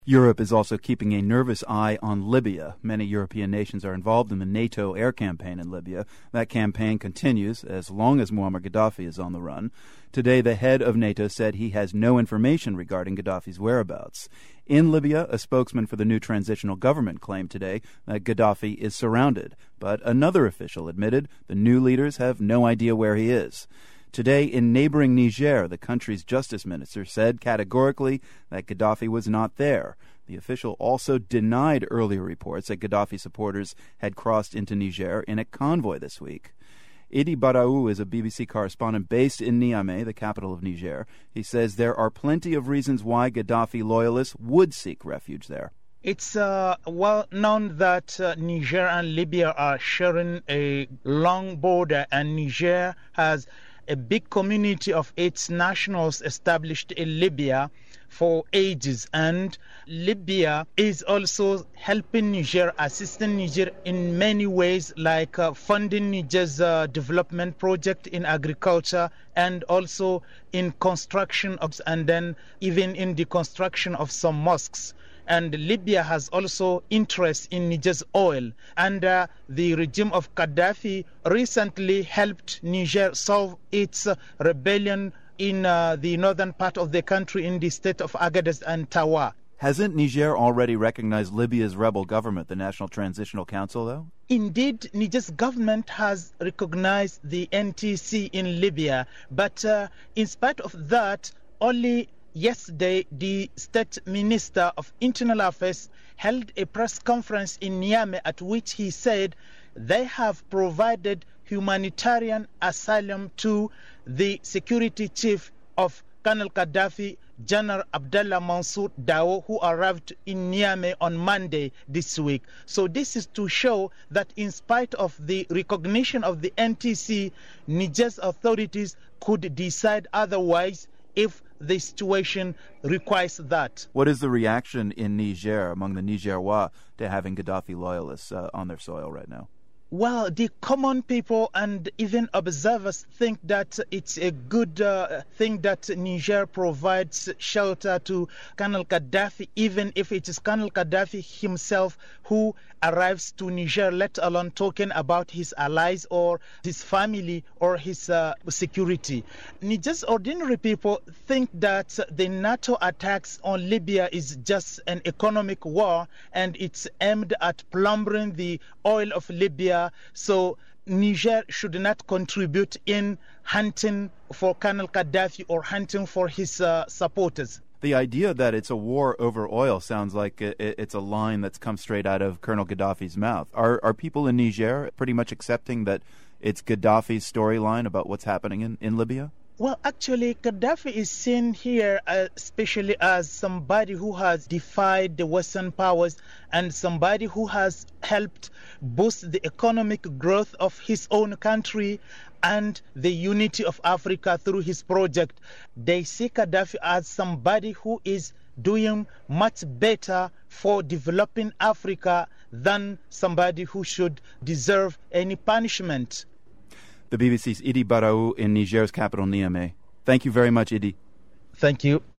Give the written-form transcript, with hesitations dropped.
Europe is also keeping a nervous eye on Libya. Many European nations are involved in the NATO air campaign in Libya. That campaign continues as long as Muammar Gaddafi is on the run. Today, the head of NATO said he has no information regarding Gaddafi's whereabouts. In Libya, a spokesman for the new transitional government claimed today that Gaddafi is surrounded. But another official admitted the new leaders have no idea where he is. Today, in neighboring Niger, the country's justice minister said categorically that Gaddafi was not there. The official also denied earlier reports that Gaddafi supporters had crossed into Niger in a convoy this week. Idi Baraou is a BBC correspondent based in Niamey, the capital of Niger. He says there are plenty of reasons why Gaddafi loyalists would seek refuge there. It's well known that Niger and Libya are sharing a long border, and Niger has a big community of its nationals established in Libya for ages, and Libya is also helping Niger, assisting Niger in many ways, like funding Niger's development project in agriculture and also in construction of, and then even in the construction of some mosques. And Libya has also interest in Niger's oil. And the regime of Gaddafi recently helped Niger solve its rebellion in the northern part of the country in the state of Agadez and Tawa. Hasn't Niger already recognized Libya's rebel government, the National Transitional Council, though? Indeed, Niger's government has recognized the NTC in Libya. But in spite of that, only yesterday, the State Minister of Internal Affairs held a press conference in Niamey at which he said they have provided humanitarian asylum to the security chief of Colonel Gaddafi, General Abdallah Mansour Dao, who arrived in Niamey on Monday this week. So this is to show that in spite of the recognition of the NTC, Niger's authorities could decide otherwise if the situation requires that. What is the reaction in Niger among the Nigerwa to having Gaddafi loyalists on their soil right now? Well, the common people and even observers think that it's a good thing that Niger provides shelter to Colonel Gaddafi, even if it is Colonel Gaddafi himself who arrives to Niger, let alone talking about his allies or his family or his security. Niger's ordinary people think that the NATO attacks on Libya is just an economic war and it's aimed at plundering the oil of Libya. So Niger should not contribute in hunting for Colonel Gaddafi or hunting for his supporters. The idea that it's a war over oil sounds like it's a line that's come straight out of Colonel Gaddafi's mouth. Are people in Niger pretty much accepting that it's Gaddafi's storyline about what's happening in Libya? Well, actually, Gaddafi is seen here especially as somebody who has defied the Western powers and somebody who has helped boost the economic growth of his own country and the unity of Africa through his project. They see Gaddafi as somebody who is doing much better for developing Africa than somebody who should deserve any punishment. The BBC's Idi Baraou in Niger's capital, Niamey. Thank you very much, Idi. Thank you.